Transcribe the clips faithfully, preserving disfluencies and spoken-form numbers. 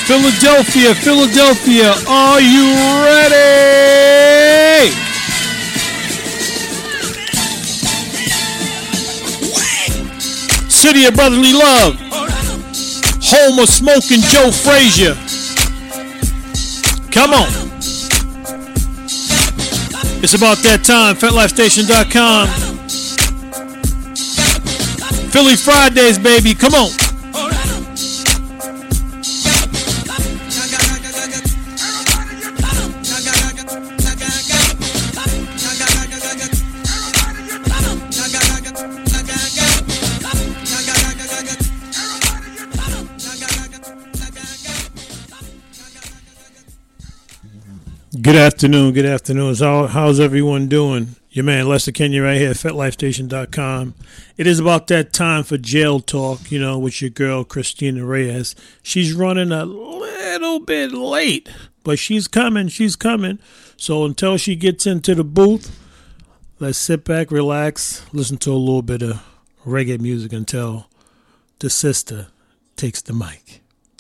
Philadelphia, Philadelphia, are you ready? City of brotherly love, home of smoking Joe Frazier. Come on. It's about that time, Fet Life Station dot com. Philly Fridays, baby, come on. Good afternoon, good afternoon. How, how's everyone doing? Your man Lester Kenya right here at Fet Life Station dot com. It is about that time for jail talk, you know, with your girl Christina Reyes. She's running a little bit late, but she's coming, she's coming. So until she gets into the booth, let's sit back, relax, listen to a little bit of reggae music until the sister takes the mic.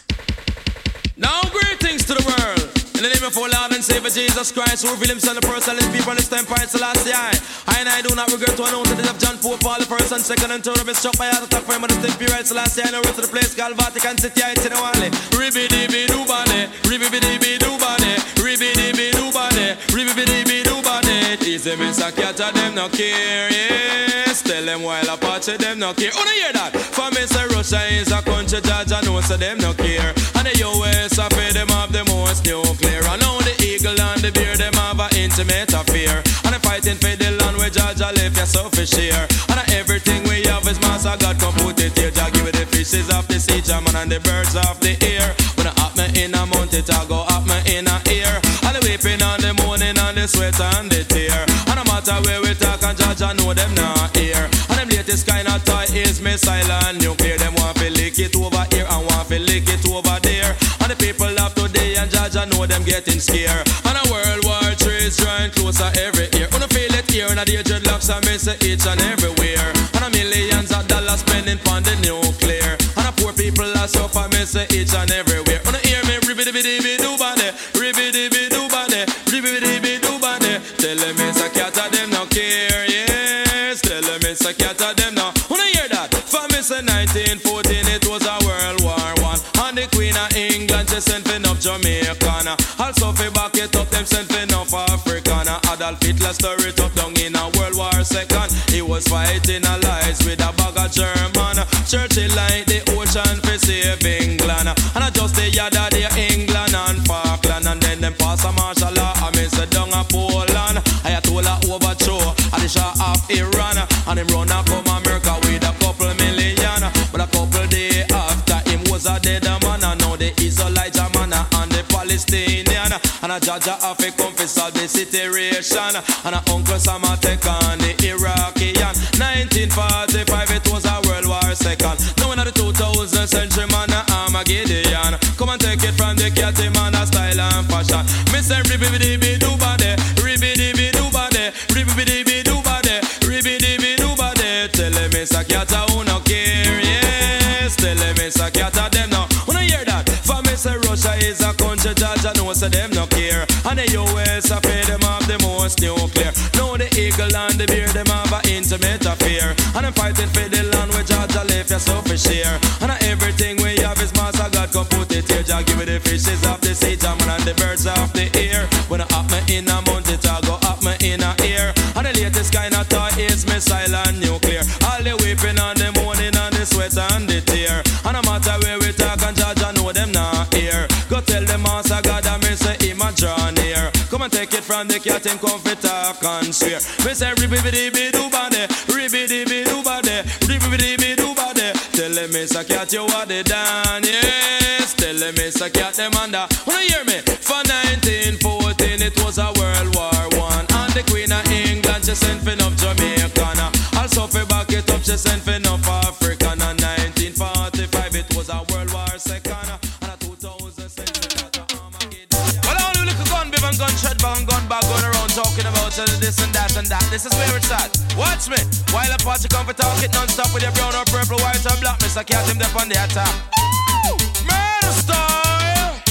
Now greetings to the world. In the name of our Lord and Savior Jesus Christ, who revealed himself to person and people in this time price the last year. I and I do not regret to announce the death of John Pope, Paul the first and second and third of his struck by heart attack for him on the state period the last year. I know to the place called Vatican City, I tell you only. Ribby-dibby-doo-body, ribby-dibby-doo-body, ribby-dibby-doo-body, ribby-dibby-doo-body. Easy me Sakiata, them no care, yes. Tell them while Apache, them no care. Oh, no hear that? For me say Russia is a country, judge, I know so them no care. And the U S I pay them have the most nuclear. I know the eagle and the bear, them have an intimate affair. And I'm fighting for the land where Georgia left yourself a share. And everything we have is master God come put it here. Jah give it the fishes of the sea, German and the birds of the air. When I up me in a mount it, I go up me in a ear. And the weeping and the moaning and the sweat and the tear. And no matter where we talk and Georgia know them not here. And them latest kind of toy is missile and nuclear. Them want to lick it over here and want to lick it over there. And the people of today and Georgia know them getting scared. And a World War Three is drawing closer every year. Wanna feel it here and the dreadlocks I miss it each and everywhere. And a millions of dollars spending on the nuclear. And a poor people are suffer miss it each and everywhere. Wanna hear me ribby-dibby-dibby-doo-body, ribby-dibby-doo-body, ribby-dibby-doo-body. Tell them it's a cat of them no care, yes. Tell them it's a cat of them no. Wanna hear that? For me say nineteen fourteen it was a World War One. And the Queen of England she sent for enough Jamaican. Also fi back it up them sent for enough African. Adolf Hitler stir it up down in a World War Second. He was fighting allies with a bag of German. Churchill like the ocean fi save England. And I just the other day England and Falkland. And then them pass a martial law and me say down a Poland. Ayatollah overthrow and the Shah of Iran. And him run a come America with a couple million. But a couple day after him was a dead man. And now the Israelite man and the Palestinian. And a judge of a come fi solve the situation. And a Uncle Sam a take on the Iraqian. nineteen forty-five it was a World War Second. Now in the two thousand century man a Armageddon. Come and take it from the catty man a style and fashion. Me say ribby-dibby-doo-body, ribby-dibby-doo-body, ribby-dibby-doo-body, ribby-dibby-doo-body. Tell them it's a cat who no care, yes. Tell them it's a cat of them no. Wanna hear that? For me say Russia is a country, Georgia know so them no care. And the U S I pay them have the most nuclear. Now the eagle and the bear them have an intimate affair. And I'm fighting for the land where Georgia left yourself a share. And everything we have is master God come put it here. Jah give me the fishes of the sea, German and the birds of the air. When I up me in a mount it, I go up me in a ear. And the latest kind of toy is missile and nuclear. All the weeping and the moaning and the sweat and the tear. And no matter where we talk and Georgia know them not here. Go tell them master God and me say him a draw near. Come and take it from the cat and come fit talk and swear. Me say ribby-dibby-doo-body, ribby-dibby-doo-body, ribby-dibby-doo-body. Tell them it's a cat you are the dan, yes. Tell them it's a cat them under. Wanna hear me? For nineteen fourteen it was a World War One. And the Queen of England she sent for enough Jamaican. Also for back it up she sent for enough African. And nineteen forty-five it was a World War Second. And a two thousand century that a Armageddon. Well, I only look a gun, bib and gun, tread bang, gun bag, going around talking about uh, this and that and that. This is where it's at. Watch me. While a party come for talk it non-stop with your brown or purple, white or black. Mister Cat him up on the attack. Murder style.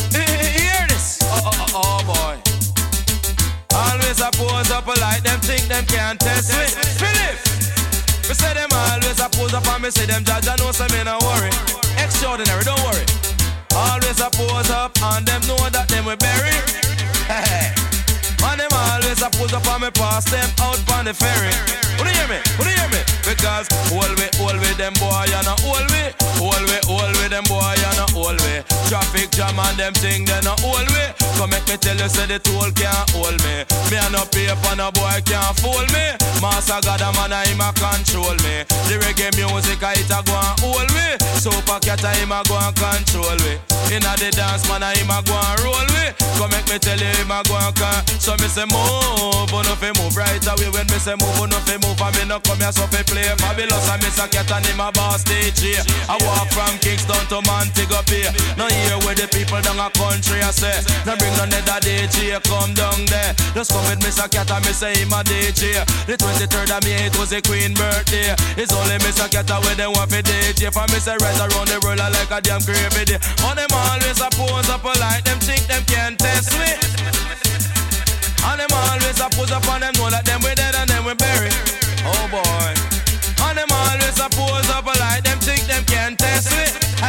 up like them think them can't test me. Philip, me say them always a pose up and me say them judge. I know say me no worry. Extraordinary, don't worry. Always a pose up and them know that them we bury. Hey. And them always a pose up and me pass them out on the ferry. Who do you hear me? Who do you hear me? Because all we, all we, them boy and a all we. All we, all we, them boy and a all we. Traffic jam and them thing they no all we. Come make me tell you say the toll can't hold me. Me a no paper, no boy can't fool me. Master God a man a him a control me. The reggae music a it a go and hold me. Super cat a him a go and control me. Inna the dance man a him a go and roll me. Come make me tell you him a go and con. So me say move, on fi move right away. When me say move, on fi move, and me no come here so fi play. Fabulous and me say cat and him a boss D J. I walk from Kingston to Montego Bay. Now here where the people down a country I say. Now bring none of that D J come down there. Just come with me say cat and me say him a D J. The twenty-third of May it was a Queen birthday. It's only me say cat where they want fi D J. For me say right around the world I like a damn crazy day. On them always a pose up like them think them can't test me. And them always a pose up and them know that them we dead and them we bury. Oh boy. And them always a pose up like them think them can test me.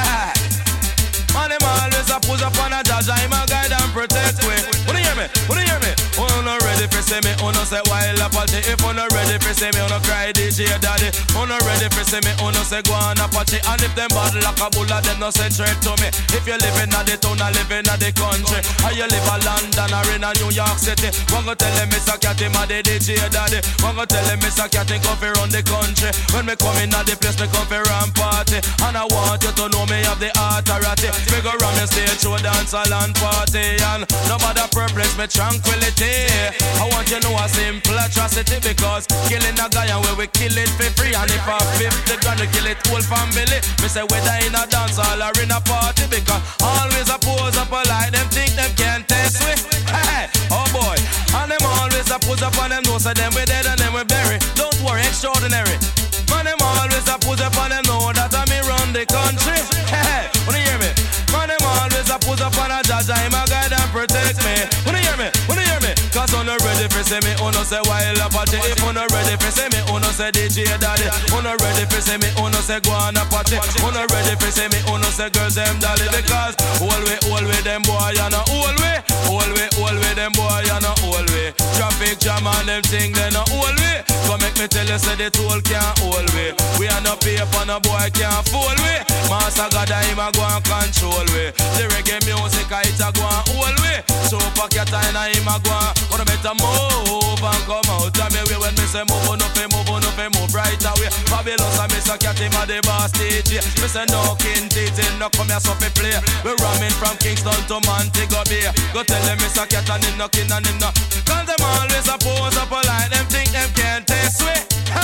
And them always a pose up and a judge I'm a guide and protect me. Who do you hear me? Who do you hear me? Oh, you not ready for see me? Oh, no say wild apathy. If you not ready for see me, oh, no cry D J daddy. Oh, not ready for see me? Oh, no say go on Apache. And if them bad like a bull, them no send straight to me. If you live in the town, I live in the country. Or you live in London or in a New York City. One go tell them Mister Catty, my D J daddy. One go tell them Mister Catty, come for run the country. When me come in at the place, me come for run party. And I want you to know me have the authority. Me go round the stage, show dance, a land party. And nobody perplex me tranquility. I want you to know a simple atrocity. Because killing a guy and where we kill it for free. And if a fifty grand to kill it whole family. Me say whether in a dance hall or in a party. Because always a pose up like them think them can't test me. Hey, oh boy. And them always a pose up and them know say them we dead and them we bury. Don't worry, extraordinary. Man, them always a pose up and them know that I me run the country. Hey, wanna hear me? Man, them always a pose up and a judge I'm a guide and protect me. Wanna hear me? Wanna hear me? Cause I'm not ready for see me, oh no say wild Apache. If I'm not ready for see me, oh no say D J daddy. Oh no ready for see me, oh no say go on Apache. Oh no ready for see me, oh no say girls them dolly. Because all way, all way them boy and a all way. All way, all way them boy and a all way. Traffic jam and them thing they no all way. Come make me tell you say the toll can't hold we. We are no paper, no boy can't fool we. Master God him a go and control we. The reggae music a it a go and hold we. Super cat and him a go and wanna better move and come out of me way. When me say move, no fi move, no fi move right away. Fabulous and Mister Cat him a the boss D J. Me say no king detail, no come here so fi play. We ramming from Kingston to Montego Bay. Go tell them Mister Cat and him no king and him no. Cause them always a pose up like them think them can't test me.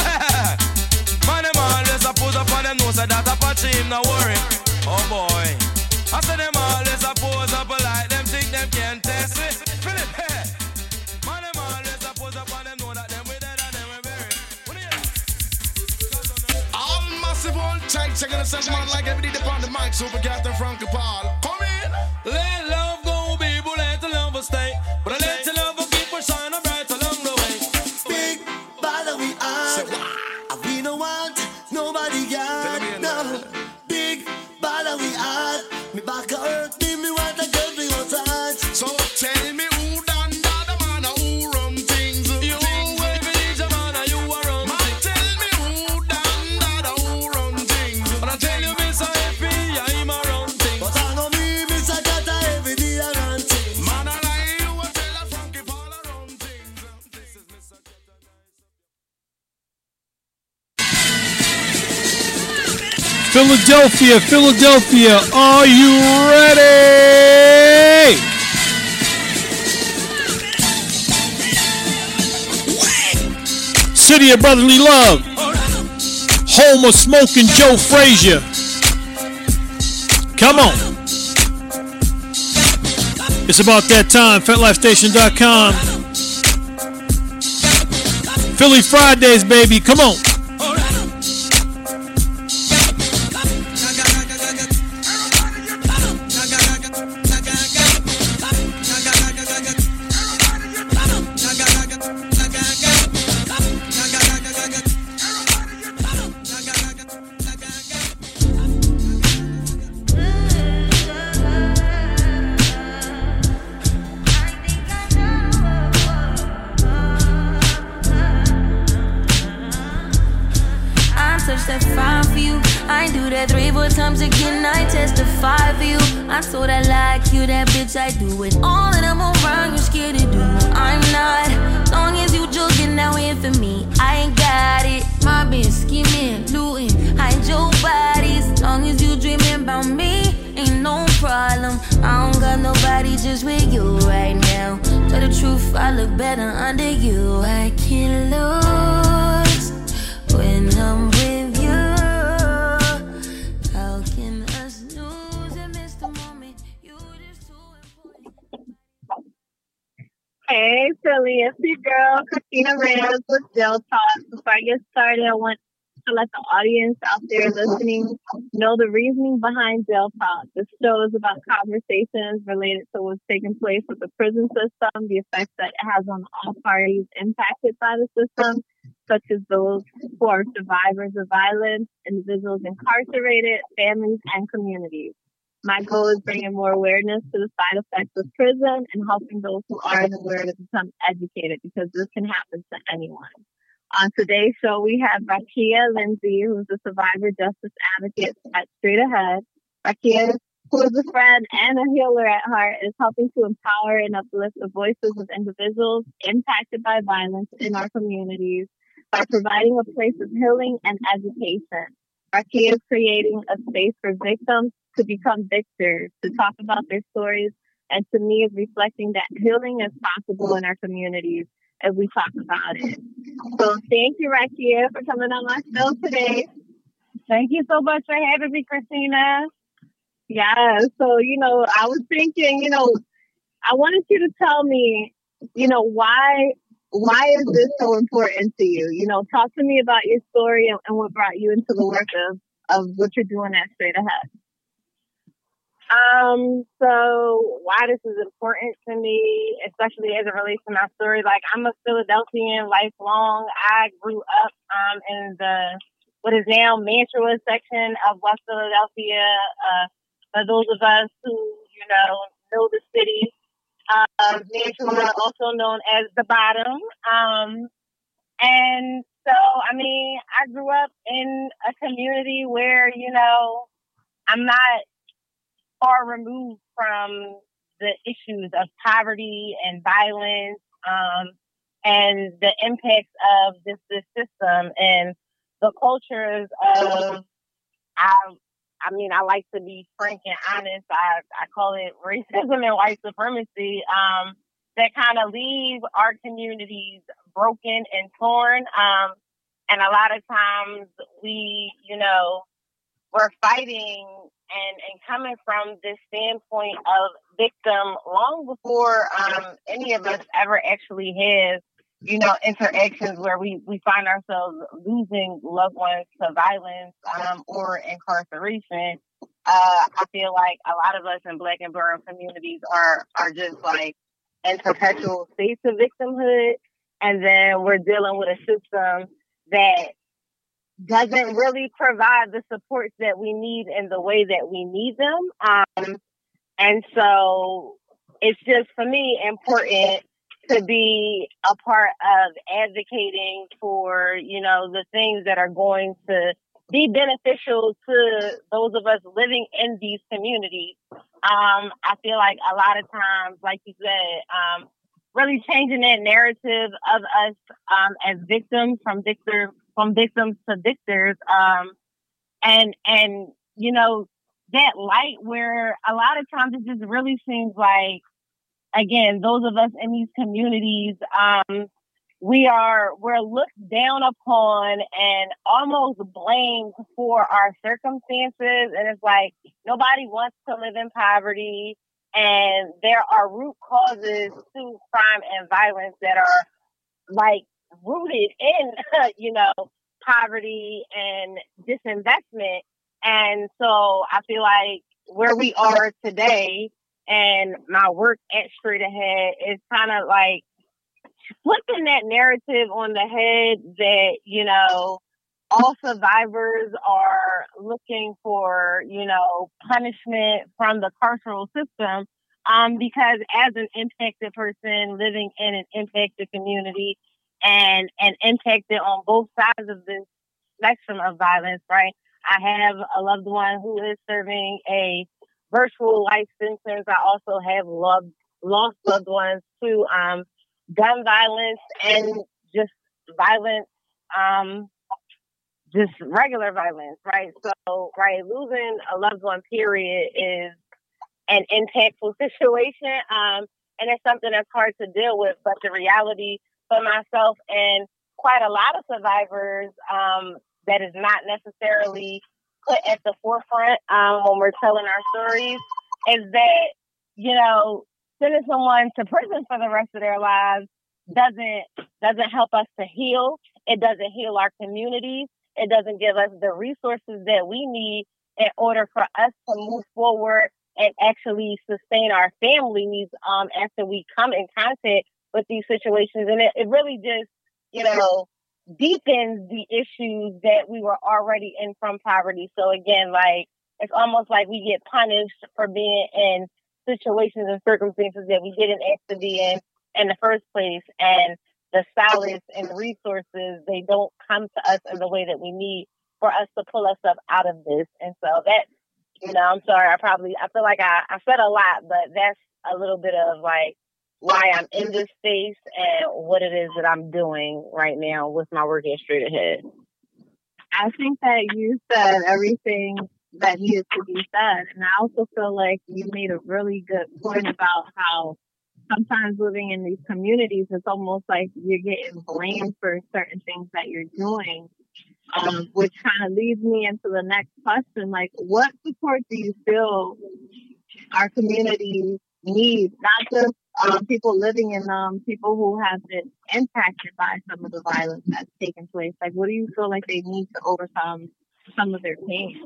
Man, them always a pose up and them know say that Apache him no worry. Oh boy. I say them always a pose up like them think them can't test me. Philip, hey. Man, them always a pose up and them know that them we dead and them we buried. All massive old tight, checking the set man like everybody upon the mic. Super Captain Frankie Paul. Come in. Let love go, people, let the love stay. But I let the love keep on shining bright along the way. Big bother we are. We don't want nobody got no. Big bother we are. Me back hurt me, me want a girl me want touch. So tell me who done that the man who run things. You every DJ man you are run things. Tell me who done that who run things. But I tell you Mister F I I'm a run things. But I know me, Mister Kata every day I run things. Man I lie you a tell a Frankie Paul I run things. This is Mister Kata. Philadelphia, Philadelphia, are you ready? City of brotherly love, home of smoking Joe Frazier. Come on. It's about that time, Fet Life Station dot com. Philly Fridays, baby, come on. three, four times again, I testify for you. I told I like you, that bitch, I do it. All that I'm around, you scared to do. I'm not. Long as you joking, now in for me, I ain't got it. Mobbing, scheming, looting, hide your bodies. Long as you dreaming about me, ain't no problem. I don't got nobody just with you right now. Tell the truth, I look better under you. I can't lose when I'm with you. How can us lose and miss the moment? You just too important. Hey, Philly, it's your girl, Christina Reyes with Jill Talk. Before I get started, I want to let the audience out there listening know the reasoning behind Jail Talk. This show is about conversations related to what's taking place with the prison system, the effects that it has on all parties impacted by the system, such as those who are survivors of violence, individuals incarcerated, families, and communities. My goal is bringing more awareness to the side effects of prison and helping those who aren't aware to become educated, because this can happen to anyone. On today's show, we have Rakia Lindsay, who's a survivor justice advocate at Straight Ahead. Rakia, who is a friend and a healer at heart, is helping to empower and uplift the voices of individuals impacted by violence in our communities by providing a place of healing and education. Rakia is creating a space for victims to become victors, to talk about their stories, and to me is reflecting that healing is possible in our communities as we talk about it. So thank you, Rakia, for coming on my show today. Thank you so much for having me, Christina. Yeah, so, you know, I was thinking, you know, I wanted you to tell me, you know, why why is this so important to you? You know, talk to me about your story and, and what brought you into the work of, of what you're doing at Straight Ahead. Um, so why this is important to me, especially as it relates to my story, like I'm a Philadelphian lifelong. I grew up um in the what is now Mantua section of West Philadelphia. Uh, for those of us who, you know, know the city, uh, Mantua, also known as the Bottom. Um, and so, I mean, I grew up in a community where, you know, I'm not far removed from the issues of poverty and violence, um, and the impacts of this, this system and the cultures of, I, I mean, I like to be frank and honest. I, I call it racism and white supremacy, um, that kind of leave our communities broken and torn. Um, and a lot of times we, you know, we're fighting and, and coming from this standpoint of victim long before um, any of us ever actually have, you know, interactions where we, we find ourselves losing loved ones to violence um, or incarceration. Uh, I feel like a lot of us in Black and Brown communities are, are just like in perpetual states of victimhood. And then we're dealing with a system that doesn't really provide the supports that we need in the way that we need them. Um, and so it's just, for me, important to be a part of advocating for, you know, the things that are going to be beneficial to those of us living in these communities. Um, I feel like a lot of times, like you said, um, really changing that narrative of us um, as victims from victor from victims to victors, um, and and you know that light where a lot of times it just really seems like, again, those of us in these communities, um, we are we're looked down upon and almost blamed for our circumstances, and it's like nobody wants to live in poverty. And there are root causes to crime and violence that are like rooted in, you know, poverty and disinvestment. And so I feel like where we are today and my work at Straight Ahead is kind of like flipping that narrative on the head that, you know, all survivors are looking for, you know, punishment from the carceral system, um, because as an impacted person living in an impacted community and, and impacted on both sides of this spectrum of violence, right, I have a loved one who is serving a virtual life sentence. I also have loved, lost loved ones to um, gun violence and just violence, um, just regular violence, right? So, right, losing a loved one, period, is an impactful situation. Um, and it's something that's hard to deal with, but the reality for myself and quite a lot of survivors um, that is not necessarily put at the forefront um, when we're telling our stories is that, you know, sending someone to prison for the rest of their lives doesn't doesn't help us to heal. It doesn't heal our communities. It doesn't give us the resources that we need in order for us to move forward and actually sustain our family needs um, after we come in contact with these situations. And it, it really just, you know, deepens the issues that we were already in from poverty. So again, like, it's almost like we get punished for being in situations and circumstances that we didn't ask to be in in the first place. And the solace and resources, they don't come to us in the way that we need for us to pull us up out of this. And so that, you know, I'm sorry, I probably, I feel like I, I said a lot, but that's a little bit of like why I'm in this space and what it is that I'm doing right now with my work at Straight Ahead. I think that you said everything that needed to be said. And I also feel like you made a really good point about how sometimes living in these communities, it's almost like you're getting blamed for certain things that you're doing, um, which kind of leads me into the next question. Like, what support do you feel our communities need? Not just um, people living in them, people who have been impacted by some of the violence that's taken place. Like, what do you feel like they need to overcome some of their pain?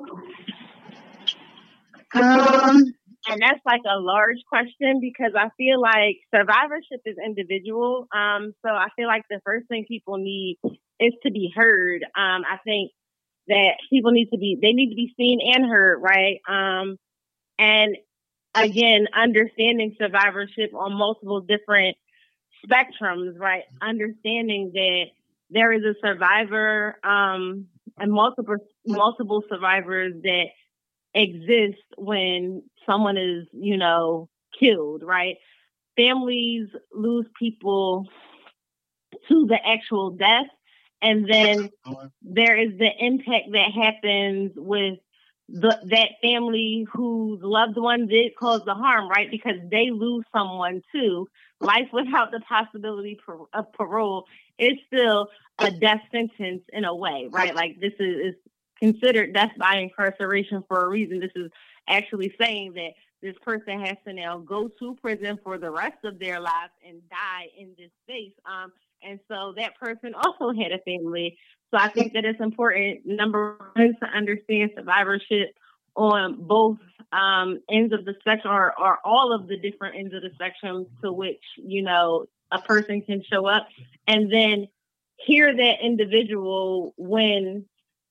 Um, and that's like a large question because I feel like survivorship is individual. Um, so I feel like the first thing people need is to be heard. Um, I think that people need to be, they need to be seen and heard, right? Um, and again, understanding survivorship on multiple different spectrums, right? Understanding that there is a survivor, um, and multiple, multiple survivors that exist when someone is, you know, killed, right? Families lose people to the actual death. And then there is the impact that happens with the, that family whose loved one did cause the harm, right? Because they lose someone too. Life without the possibility of parole is still a death sentence in a way, right? Like this is, is considered death by incarceration for a reason. This is actually saying that this person has to now go to prison for the rest of their lives and die in this space. Um, and so that person also had a family. So I think that it's important, number one, to understand survivorship on both um, ends of the spectrum or, or all of the different ends of the spectrum to which, you know, a person can show up, and then hear that individual when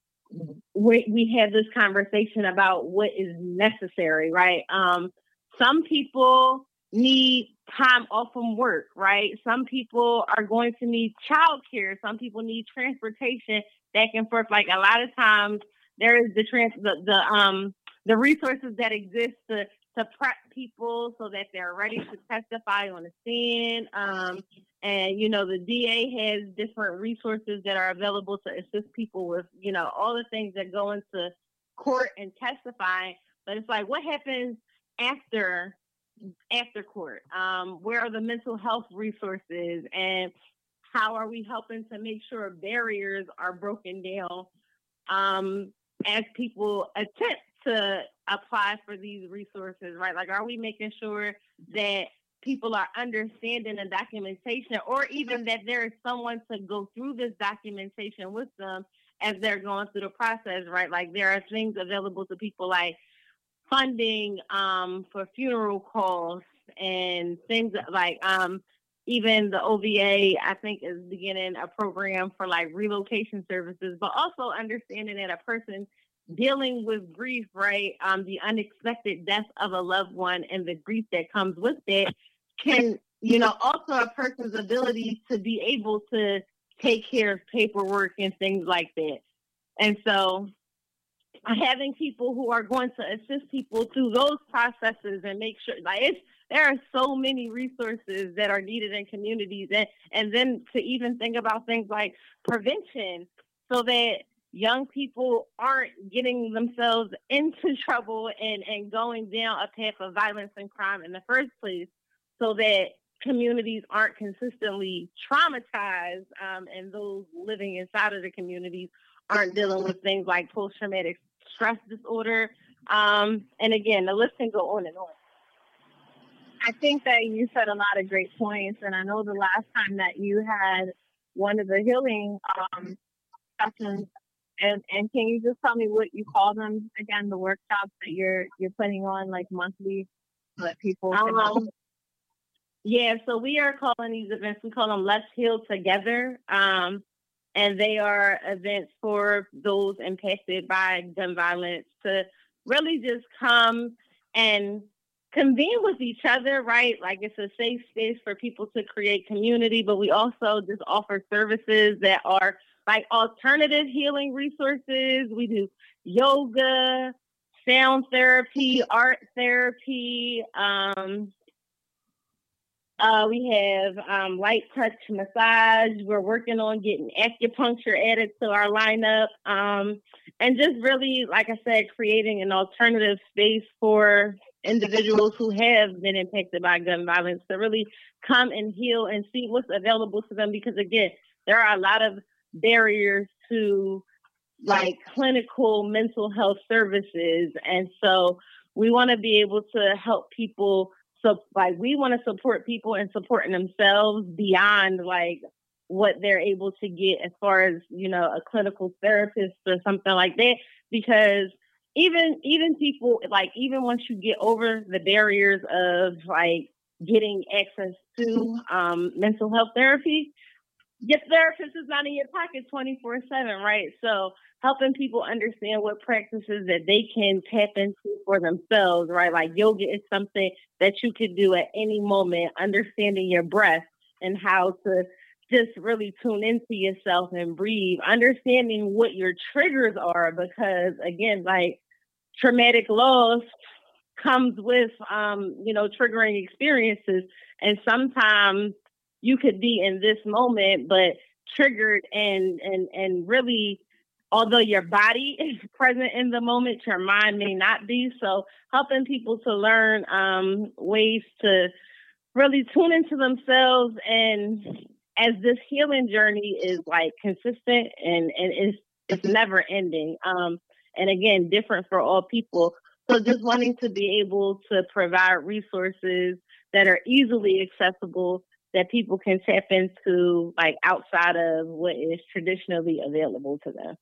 we, we have this conversation about what is necessary, right? Um, some people need time off from work, right? Some people are going to need childcare. Some people need transportation back and forth. Like a lot of times there is the trans the, the um the resources that exist to to prep people so that they're ready to testify on the stand. Um, and you know, the D A has different resources that are available to assist people with, you know, all the things that go into court and testifying. But it's like, what happens after after court? Um, where are the mental health resources, and how are we helping to make sure barriers are broken down um, as people attempt to apply for these resources, right? Like, are we making sure that people are understanding the documentation, or even that there is someone to go through this documentation with them as they're going through the process, right? Like, there are things available to people like funding um, for funeral costs and things like um, even the O V A, I think, is beginning a program for like relocation services, but also understanding that a person dealing with grief, right, um, the unexpected death of a loved one and the grief that comes with it can, you know, also a person's ability to be able to take care of paperwork and things like that. And so having people who are going to assist people through those processes and make sure, like, it's, there are so many resources that are needed in communities. And, and then to even think about things like prevention so that young people aren't getting themselves into trouble and, and going down a path of violence and crime in the first place, so that communities aren't consistently traumatized, um, and those living inside of the communities aren't dealing with things like post-traumatic stress disorder. Um, and again, the list can go on and on. I think that you said a lot of great points, and I know the last time that you had one of the healing um, sessions, and, and can you just tell me what you call them again, the workshops that you're you're putting on like monthly so that people can um, yeah, so we are calling these events, we call them Let's Heal Together, um, and they are events for those impacted by gun violence to really just come and convene with each other, right? Like, it's a safe space for people to create community, but we also just offer services that are like alternative healing resources. We do yoga, sound therapy, art therapy. Um, uh, we have um, light touch massage. We're working on getting acupuncture added to our lineup. Um, and just really, like I said, creating an alternative space for individuals who have been impacted by gun violence to really come and heal and see what's available to them. Because again, there are a lot of barriers to like clinical mental health services. And so we want to be able to help people. So like, we want to support people in supporting themselves beyond like what they're able to get as far as, you know, a clinical therapist or something like that. Because even, even people, like, even once you get over the barriers of like getting access to um, mental health therapy, your therapist is not in your pocket twenty-four seven, right? So helping people understand what practices that they can tap into for themselves, right? Like yoga is something that you could do at any moment, understanding your breath and how to just really tune into yourself and breathe, understanding what your triggers are, because again, like traumatic loss comes with, um, you know, triggering experiences. And sometimes you could be in this moment, but triggered and, and, and really, although your body is present in the moment, your mind may not be. So helping people to learn um, ways to really tune into themselves. And as this healing journey is like consistent and, and it's, it's never ending. Um, and again, different for all people. So just wanting to be able to provide resources that are easily accessible that people can tap into, like outside of what is traditionally available to them.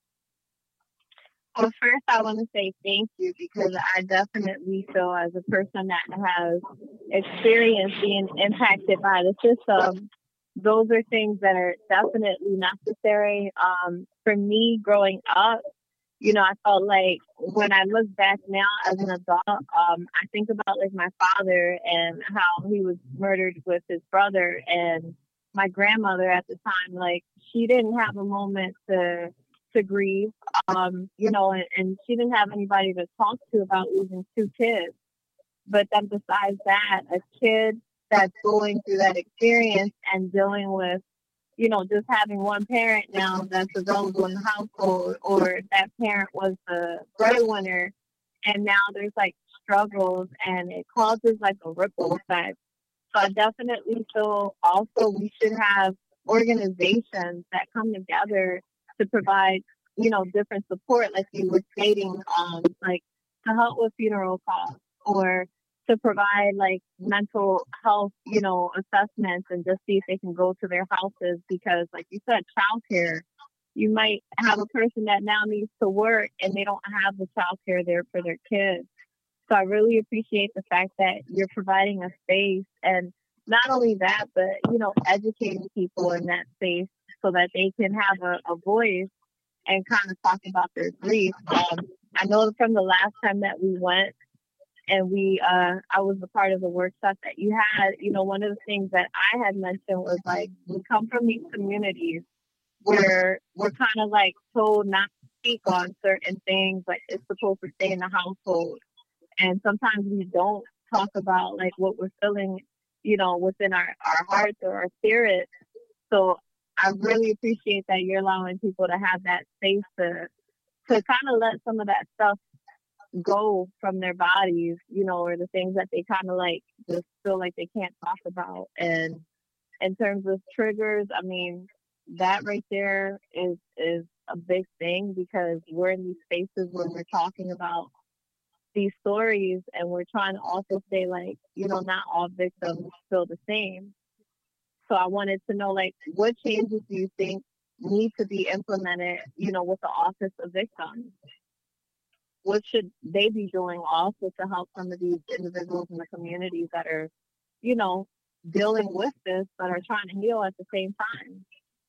Well, first, I want to say thank you, because I definitely feel as a person that has experienced being impacted by the system, those are things that are definitely necessary. Um, for me, growing up, you know, I felt like when I look back now as an adult, um, I think about like my father and how he was murdered with his brother, and my grandmother at the time, like she didn't have a moment to to grieve, um, you know, and, and she didn't have anybody to talk to about losing two kids. But then besides that, a kid that's going through that experience and dealing with, you know, just having one parent now that's available in the household, or that parent was the breadwinner, and now there's like struggles, and it causes like a ripple effect. So I definitely feel also we should have organizations that come together to provide, you know, different support, like you were stating, um, like to help with funeral costs, or to provide like mental health, you know, assessments, and just see if they can go to their houses. Because like you said, childcare, you might have a person that now needs to work and they don't have the childcare there for their kids. So I really appreciate the fact that you're providing a space, and not only that, but, you know, educating people in that space so that they can have a, a voice and kind of talk about their grief. Um, I know from the last time that we went, and we, uh, I was a part of the workshop that you had, you know, one of the things that I had mentioned was like, we come from these communities where we're kind of like told not speak on certain things, like it's supposed to stay in the household. And sometimes we don't talk about like what we're feeling, you know, within our, our hearts or our spirit. So I really appreciate that you're allowing people to have that space to to kind of let some of that stuff go from their bodies, you know, or the things that they kind of like just feel like they can't talk about. And in terms of triggers, I mean, that right there is is a big thing because we're in these spaces where we're talking about these stories and we're trying to also say like, you know, not all victims feel the same. So I wanted to know like what changes do you think need to be implemented, you know, with the Office of Victims? What should they be doing also to help some of these individuals in the communities that are, you know, dealing with this but are trying to heal at the same time?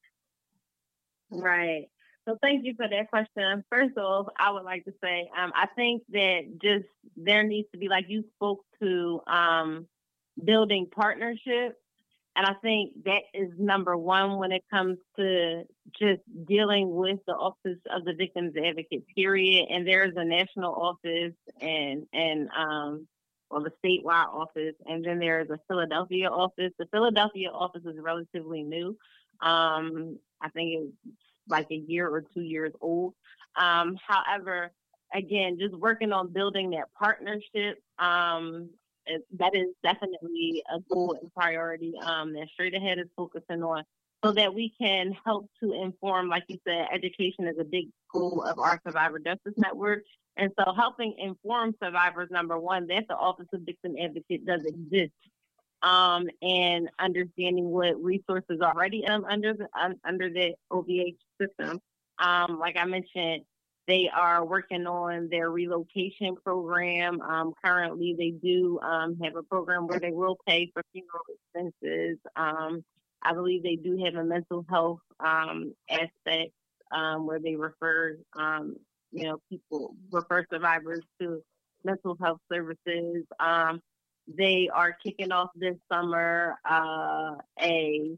Right. So thank you for that question. First off, I would like to say, um, I think that just there needs to be, like you spoke to, um, building partnerships. And I think that is number one when it comes to just dealing with the Office of the Victims Advocate, period. And there's a national office and, and, um, well, the statewide office, and then there's a Philadelphia office. The Philadelphia office is relatively new. Um, I think it's like a year or two years old. Um, however, again, just working on building that partnership, um, it, that is definitely a goal and priority um, that Straight Ahead is focusing on, so that we can help to inform, like you said, education is a big goal of our Survivor Justice Network. And so helping inform survivors, number one, that the Office of Victim Advocate does exist. Um, and understanding what resources are already um, under the um, under the O V H system. Um, like I mentioned, they are working on their relocation program. Um, currently, they do um, have a program where they will pay for funeral expenses. Um, I believe they do have a mental health um, aspect um, where they refer, um, you know, people refer survivors to mental health services. Um, They are kicking off this summer uh, a,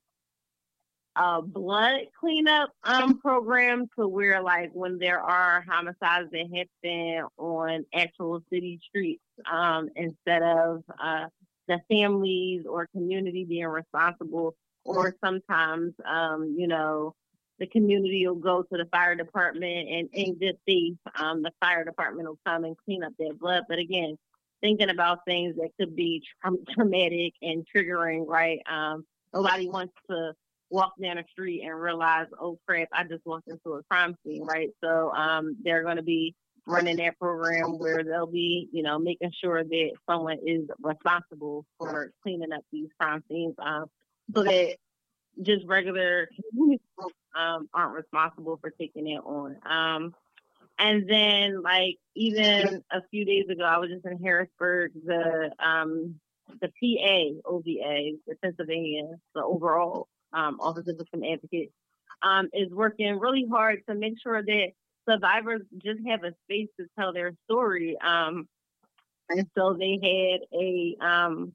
a blood cleanup um, program to where, like, when there are homicides that happen on actual city streets, um, instead of uh, the families or community being responsible, or sometimes, um, you know, the community will go to the fire department and in good faith, um, the fire department will come and clean up their blood. But again, thinking about things that could be tra- traumatic and triggering, right? Um, nobody wants to walk down the street and realize, oh crap, I just walked into a crime scene, right? So um, they're going to be running that program where they'll be, you know, making sure that someone is responsible for cleaning up these crime scenes, um, so that just regular community folks um, aren't responsible for taking it on. Um, And then, like, even a few days ago, I was just in Harrisburg, the um, the P A O V A, the Pennsylvania, the overall um, Office of Victim Advocate, um, is working really hard to make sure that survivors just have a space to tell their story. Um, and so they had a, um,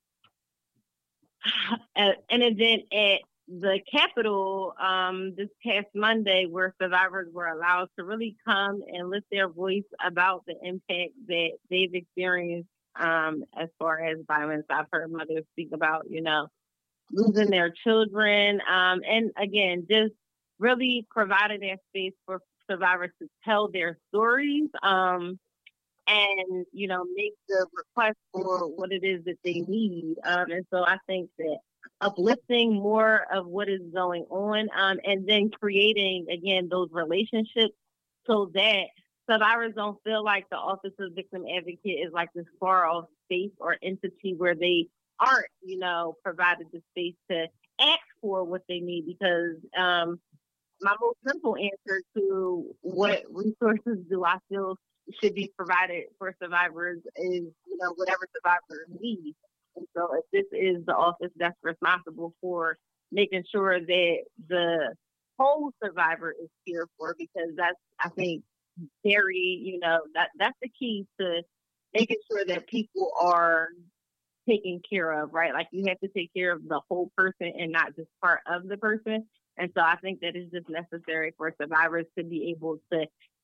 a an event at the Capitol um, this past Monday, where survivors were allowed to really come and lift their voice about the impact that they've experienced um, as far as violence. I've heard mothers speak about, you know, losing their children. Um, and again, just really providing that space for survivors to tell their stories um, and, you know, make the request for what it is that they need. Um, and so I think that uplifting more of what is going on, um, and then creating, again, those relationships so that survivors don't feel like the Office of Victim Advocate is like this far off space or entity where they aren't, you know, provided the space to ask for what they need. Because um, my most simple answer to what resources do I feel should be provided for survivors is, you know, whatever survivors need. And so if this is the office that's responsible for making sure that the whole survivor is cared for, because that's, I think, very, you know, that that's the key to making sure that people are taken care of, right? Like, you have to take care of the whole person and not just part of the person. And so I think that it's just necessary for survivors to be able to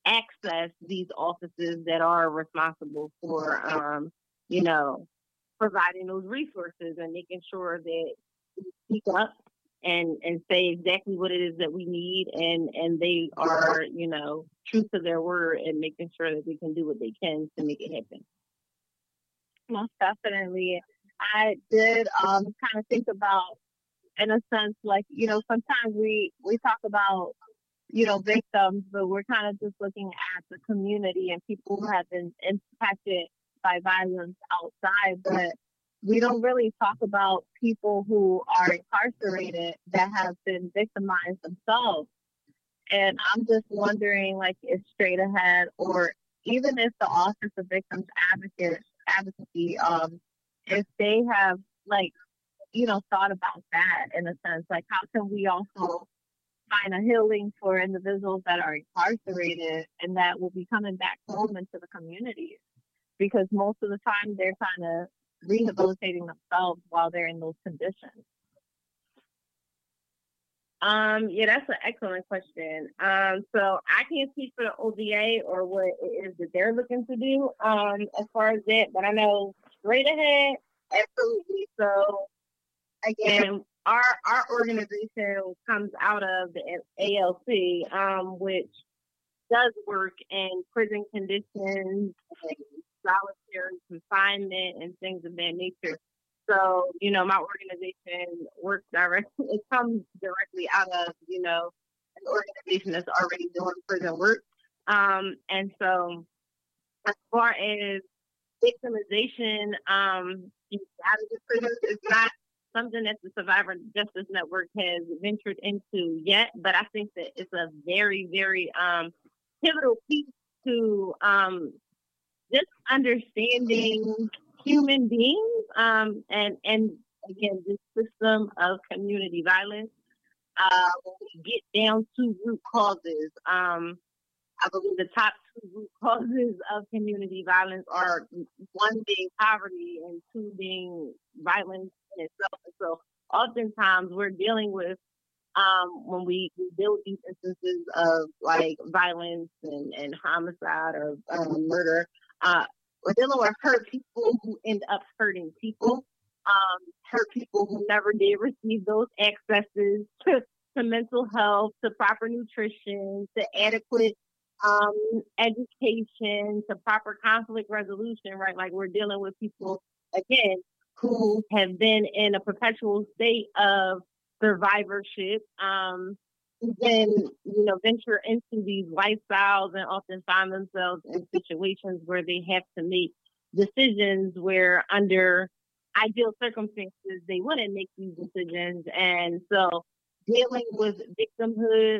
access these offices that are responsible for, um, you know, providing those resources and making sure that we speak up and, and say exactly what it is that we need. And, and they are, you know, true to their word and making sure that we can do what they can to make it happen. Most definitely. I did um, kind of think about, in a sense, like, you know, sometimes we, we talk about, you know, victims, but we're kind of just looking at the community and people who have been impacted by violence outside, but we don't really talk about people who are incarcerated that have been victimized themselves. And I'm just wondering, like, if Straight Ahead, or even if the Office of Victims Advocate, Advocacy, um, if they have, like, you know, thought about that in a sense, like, how can we also find a healing for individuals that are incarcerated and that will be coming back home into the communities? Because most of the time they're kind of rehabilitating themselves while they're in those conditions. Um, yeah, that's an excellent question. Um, so I can't speak for the O V A or what it is that they're looking to do um, as far as that, but I know Straight Ahead, absolutely. So again, our our organization comes out of the A L C, um, which does work in prison conditions and solitary confinement and things of that nature. So, you know, my organization works directly, it comes directly out of, you know, an organization that's already doing prison work. Um, and so as far as victimization um, out of the prisons, it's not something that the Survivor Justice Network has ventured into yet, but I think that it's a very, very um, pivotal piece to um, just understanding human beings um, and, and again, this system of community violence. Uh, when we get down to root causes, um, I believe the top two root causes of community violence are one being poverty and two being violence in itself. And so oftentimes we're dealing with, um, when we, we deal with these instances of like violence and, and homicide or um, murder, uh, we're dealing with hurt people who end up hurting people, um, hurt people who never did receive those accesses to, to mental health, to proper nutrition, to adequate um, education, to proper conflict resolution, right? Like we're dealing with people, again, who have been in a perpetual state of survivorship, um, then, you know, venture into these lifestyles and often find themselves in situations where they have to make decisions where under ideal circumstances, they wouldn't make these decisions. And so dealing with victimhood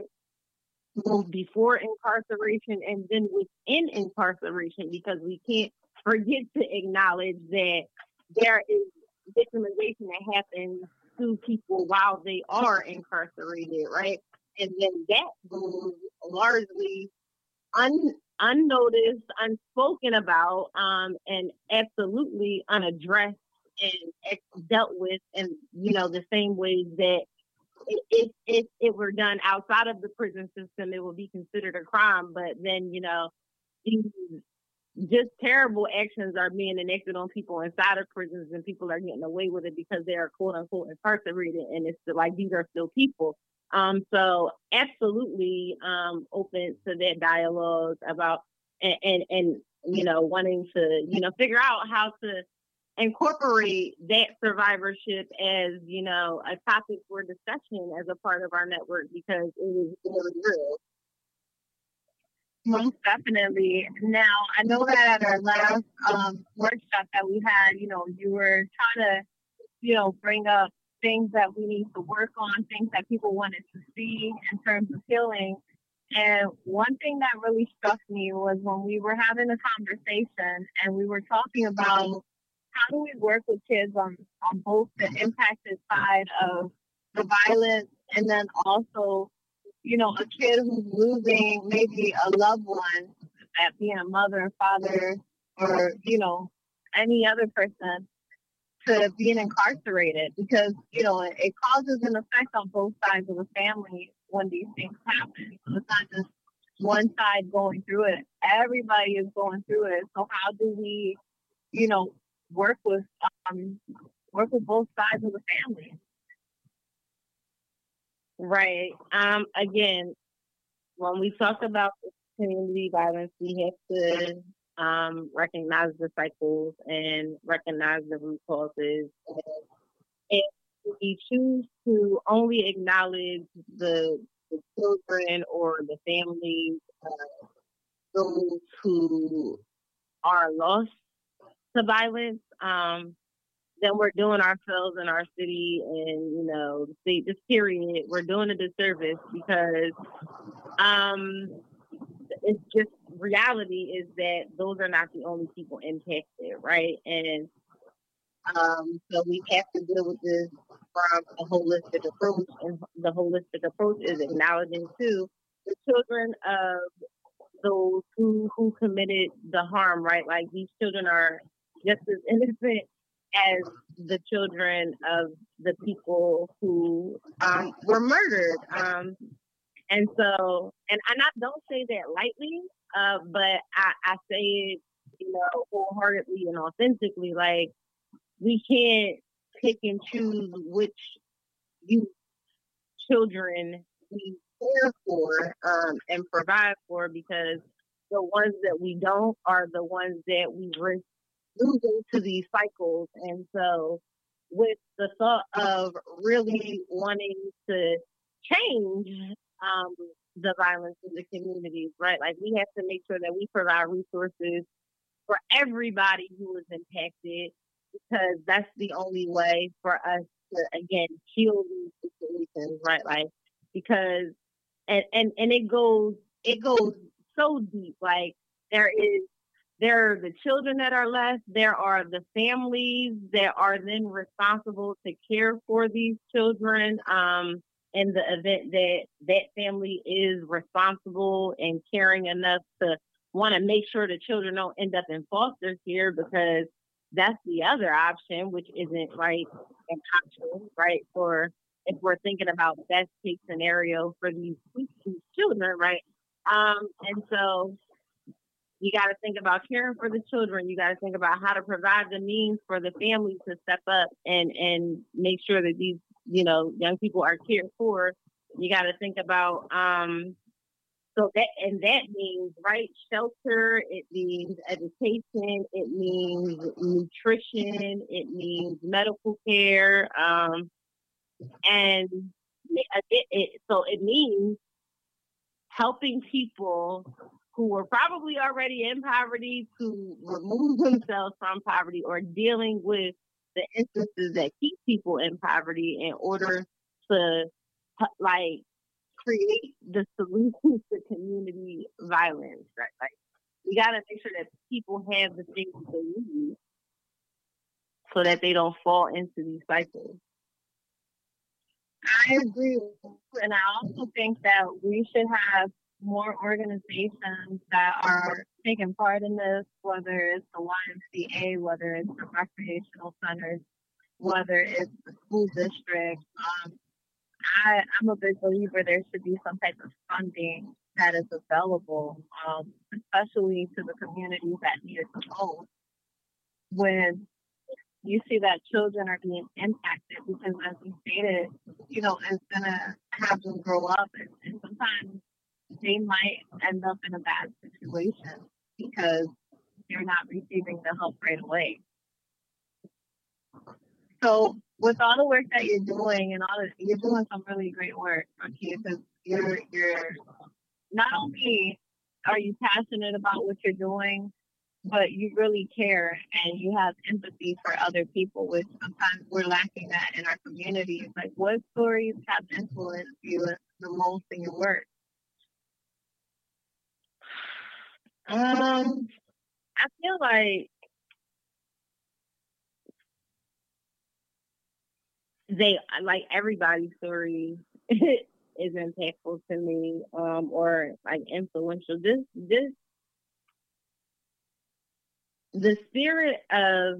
both before incarceration and then within incarceration, because we can't forget to acknowledge that there is victimization that happens to people while they are incarcerated, right? And then that goes largely un, unnoticed, unspoken about, um, and absolutely unaddressed and dealt with in, you know, the same ways that if, if it were done outside of the prison system, it would be considered a crime. But then, you know, these just terrible actions are being enacted on people inside of prisons and people are getting away with it because they are quote unquote incarcerated. And it's like, these are still people. Um, so absolutely um, open to that dialogue about and, and, and, you know, wanting to, you know, figure out how to incorporate that survivorship as, you know, a topic for discussion as a part of our network because it is very real. Most definitely. Now, I know that at our last um, workshop that we had, you know, you were trying to, you know, bring up things that we need to work on, things that people wanted to see in terms of healing. And one thing that really struck me was when we were having a conversation and we were talking about how do we work with kids on, on both the impacted side of the violence and then also, you know, a kid who's losing maybe a loved one, that being a mother, father, or, you know, any other person, to being incarcerated because, you know, it, it causes an effect on both sides of the family when these things happen. So it's not just one side going through it. Everybody is going through it. So how do we, you know, work with um work with both sides of the family? Right. Um. Again, when we talk about community violence, we have to um recognize the cycles and recognize the root causes. And we choose to only acknowledge the, the children or the families, uh, those who are lost to violence, um, then we're doing ourselves and our city and, you know, the state, this period, we're doing a disservice because um, it's just reality is that those are not the only people impacted, right? And um, so we have to deal with this from a holistic approach, and the holistic approach is acknowledging too the children of those who who committed the harm, right? Like these children are just as innocent as the children of the people who um, were murdered. Um, and so, and, and I don't say that lightly, uh, but I, I say it, you know, wholeheartedly and authentically. Like we can't pick and choose which youth children we care for um, and provide for, because the ones that we don't are the ones that we risk losing to these cycles. And so with the thought of really wanting to change um, the violence in the communities, right? Like we have to make sure that we provide resources for everybody who is impacted, because that's the only way for us to, again, heal these situations, right? Like, because, and, and, and it goes, it goes so deep. Like there is, there are the children that are left, there are the families that are then responsible to care for these children. Um, in the event that that family is responsible and caring enough to want to make sure the children don't end up in foster care, because that's the other option, which isn't right and optional, right? For if we're thinking about best case scenario for these, these children, right? Um, and so you got to think about caring for the children. You got to think about how to provide the means for the family to step up and, and make sure that these, you know, young people are cared for. You got to think about, um, so that, and that means, right, shelter, it means education, it means nutrition, it means medical care. Um, and it, it, so it means helping people who were probably already in poverty to remove themselves from poverty, or dealing with the instances that keep people in poverty in order to, like, create the solutions to community violence, right? Like, we got to make sure that people have the things they need so that they don't fall into these cycles. I agree. And I also think that we should have more organizations that are taking part in this, whether it's the Y M C A, whether it's the recreational centers, whether it's the school district. Um, I, I'm a big believer there should be some type of funding that is available, um, especially to the communities that need it the most. When you see that children are being impacted, because as you stated, you know, it's gonna have them grow up, and, and sometimes they might end up in a bad situation because they're not receiving the help right away. So with all the work that you're doing, and all this, you're doing some really great work, okay? Because you're you're not only are you passionate about what you're doing, but you really care and you have empathy for other people, which sometimes we're lacking that in our communities. Like, what stories have influenced you the most in your work? Um, I feel like they, like, everybody's story is impactful to me, um, or like influential. This, this, the spirit of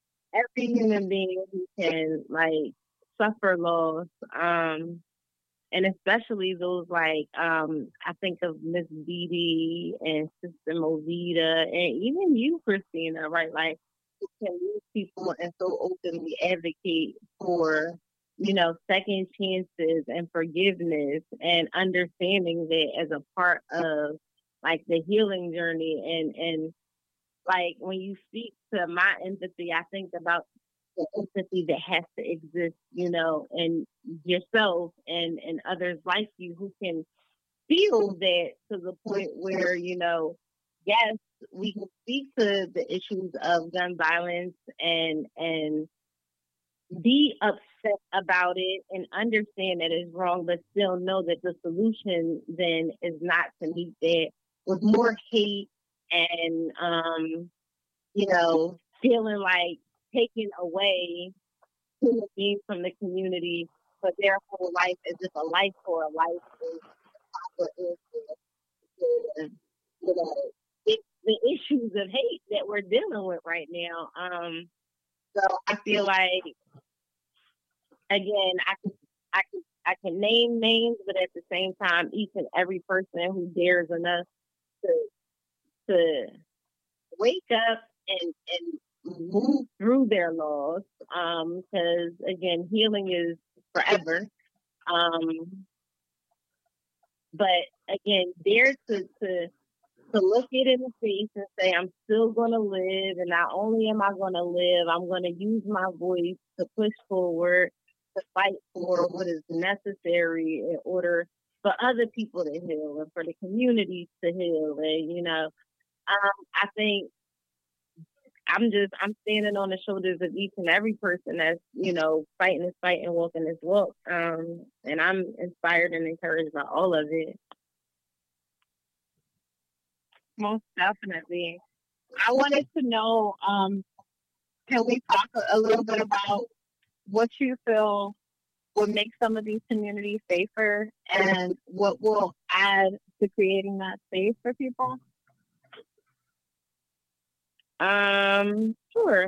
every human being who can, like, suffer loss, um, and especially those like um, I think of Miss Dee and Sister Movita, and even you, Christina, right? Like, who can use people and so openly advocate for, you know, second chances and forgiveness and understanding that as a part of like the healing journey. And and like when you speak to my empathy, I think about the empathy that has to exist, you know, in yourself and and others like you who can feel that to the point where, you know, yes, we can speak to the issues of gun violence and and be upset about it and understand that it's wrong, but still know that the solution then is not to meet that with more hate and um, you know, feeling like taking away human beings from the community for their whole life as if a life for a life is proper is, you know, it's the issues of hate that we're dealing with right now. Um, so I feel like, again, I can, I can, I can name names, but at the same time, each and every person who dares enough to to wake up and and move through their loss, um, because again, healing is forever. Um, but again, dare to to to look it in the face and say, I'm still going to live, and not only am I going to live, I'm going to use my voice to push forward, to fight for what is necessary in order for other people to heal and for the communities to heal. And, you know, um, I think I'm just, I'm standing on the shoulders of each and every person that's, you know, fighting this fight and walking this walk. Um, and I'm inspired and encouraged by all of it. Most definitely. I wanted to know, um, can we talk a little bit about what you feel would make some of these communities safer and what will add to creating that space for people? Um, sure.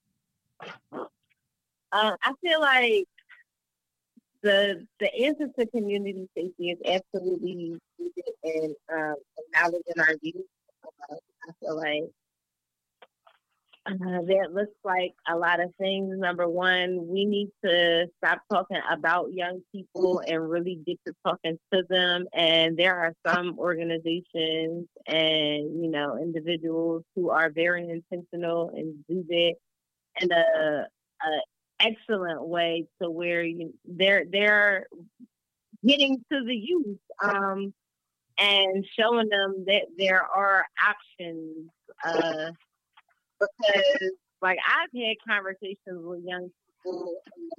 Uh, I feel like the the answer to community safety is absolutely rooted in um, acknowledging our youth. Uh, I feel like uh, that looks like a lot of things. Number one, we need to stop talking about young people and really get to talking to them. And there are some organizations and, you know, individuals who are very intentional and do that in a, a excellent way to where you, they're they're getting to the youth um, and showing them that there are options. Uh, because, like, I've had conversations with young people,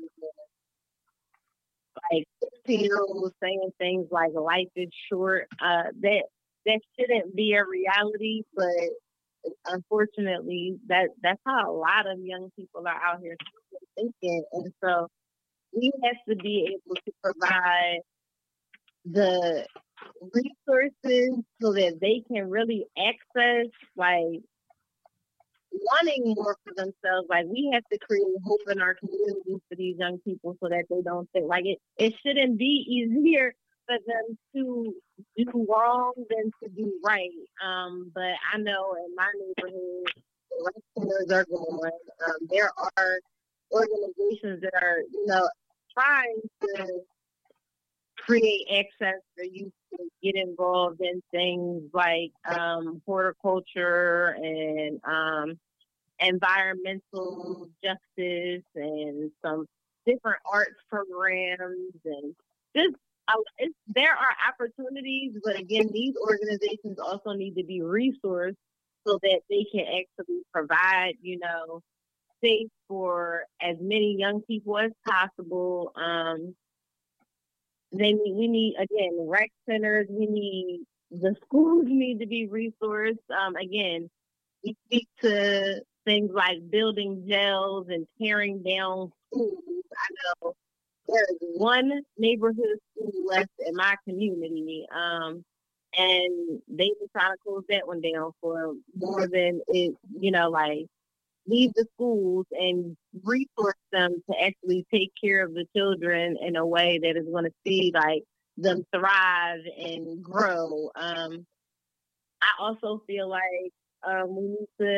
like fifteen-year-olds saying things like "life is short." Uh, that that shouldn't be a reality, but unfortunately, that that's how a lot of young people are out here thinking, and so we have to be able to provide the resources so that they can really access, like, wanting more for themselves. Like, we have to create hope in our communities for these young people so that they don't think like it. It shouldn't be easier for them to do wrong than to do right. Um, but I know in my neighborhood, the right centers are going. Um, there are organizations that are, you know, trying to create access for youth to get involved in things like um, horticulture and um, environmental justice and some different arts programs and just uh, it's, there are opportunities, but again, these organizations also need to be resourced so that they can actually provide, you know, space for as many young people as possible. Um, They need, we need, again, rec centers, we need, the schools need to be resourced. Um, again, we speak to things like building jails and tearing down schools. I know there's one neighborhood school left in my community, um, and they've been trying to close that one down for more than it, you know, like, leave the schools and resource them to actually take care of the children in a way that is going to see, like, them thrive and grow. Um, I also feel like um, we need to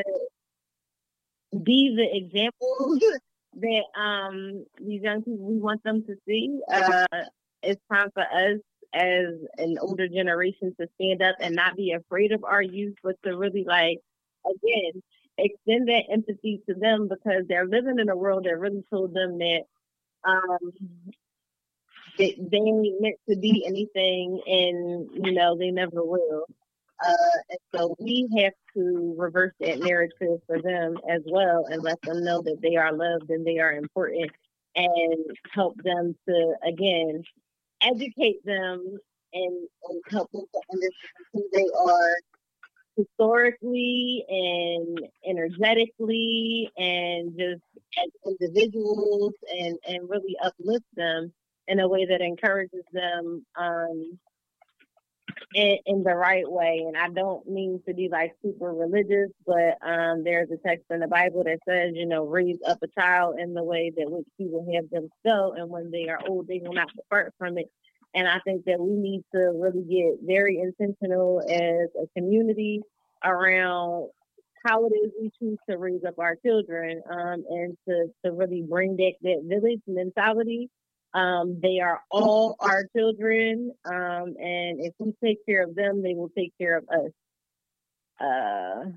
be the examples that um, these young people, we want them to see. Uh, it's time for us as an older generation to stand up and not be afraid of our youth, but to really, like, again, extend that empathy to them, because they're living in a world that really told them that um, they, they ain't meant to be anything, and, you know, they never will. Uh, and so we have to reverse that narrative for them as well, and let them know that they are loved and they are important, and help them to, again, educate them and, and help them to understand who they are historically and energetically, and just as individuals, and, and really uplift them in a way that encourages them um, in, in the right way. And I don't mean to be like super religious, but um, there's a text in the Bible that says, you know, raise up a child in the way that which he will have them go, and when they are old, they will not depart from it. And I think that we need to really get very intentional as a community around how it is we choose to raise up our children, um, and to, to really bring back that village mentality. Um, they are all our children, um, and if we take care of them, they will take care of us. Uh,